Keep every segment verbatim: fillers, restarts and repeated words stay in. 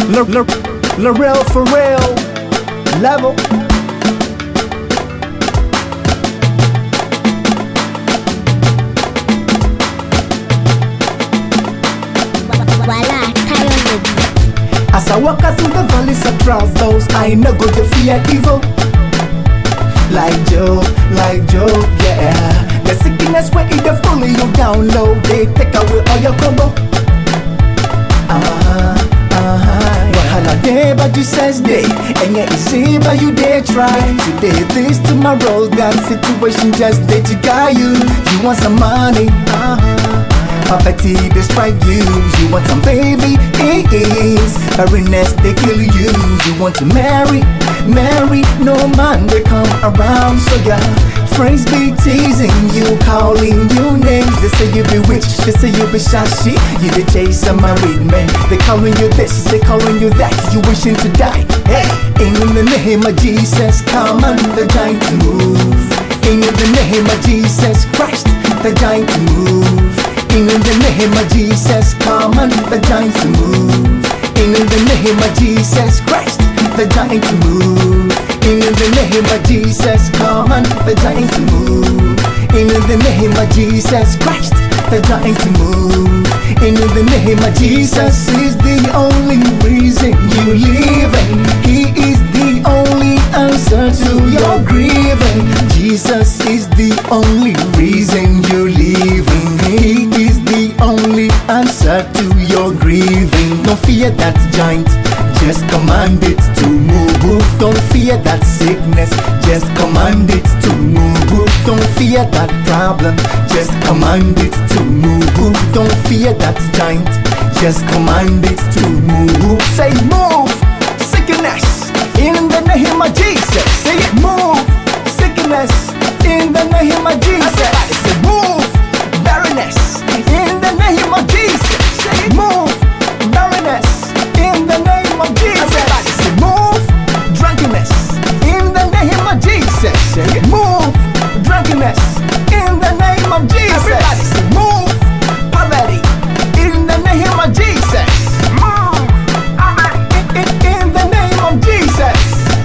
L'Oreal for real. Level. As I walk through the valleys of troubles, I no go to fear evil. Like Job, like Job, yeah. The sickness where it dey follow you down low, they take away all your combo. Uh-huh, uh-huh. Wahala day, but you says day, and yet you see, but you dare try. Today this tomorrow, that situation just they to guide you. You want some money, uh-huh. Poverty they strike you. You want some baby, it is barrenness they kill you. You want to marry, marry, no man they come around. So yeah, friends be teasing you, calling you names. They say you be witch, they say you be shashi. You dey chase a married man. They calling you this, they calling you that. You wishing to die. Hey, in the name of Jesus, come on, the giant to move. In the name of Jesus Christ, the giant to move. In the name of Jesus, come on, the giant to move. In the name of Jesus Christ, the giant to move. In the name of Jesus, come on, the giant to move. In the name of Jesus Christ, the giant to move. In the name of Jesus is the only reason you living. He is the only answer to your grieving. Jesus is the only reason you're living. He is the only answer to your grieving. Don't fear that giant, just command it to move. Don't fear that sickness, just command it to move. Don't fear that problem, just command it to move. Don't fear that giant, just command it to move. Say move, sickness, in the name of Jesus. Say it, move, sickness, in the name of Jesus. Everybody say move, barrenness, in the name of Jesus. Say it, move, barrenness, in the name of Jesus. Everybody say move, drunkenness, in the name of Jesus. Say it, move, drunkenness, in the name of Jesus. Everybody say move, poverty, in the name of Jesus. Move, poverty, in, in, in the name of Jesus.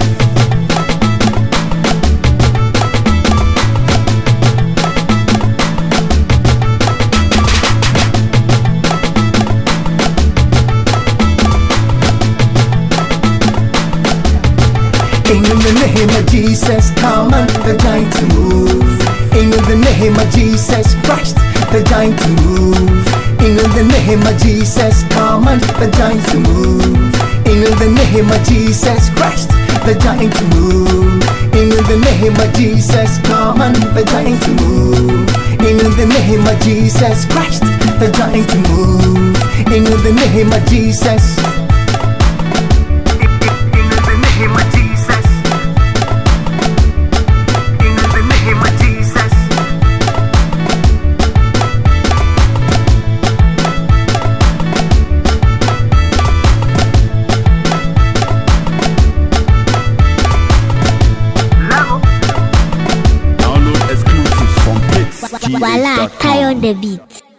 In the name of Jesus, come on, the giant to move. In the name of Jesus Christ, the giant to move. In the name of Jesus, come on, the giant to move. In the name of Jesus Christ, the giant to move. In the name of Jesus, come on, the giant to move. In the name of Jesus Christ, the giant to move. In the name of Jesus. Voila, tie on the beat.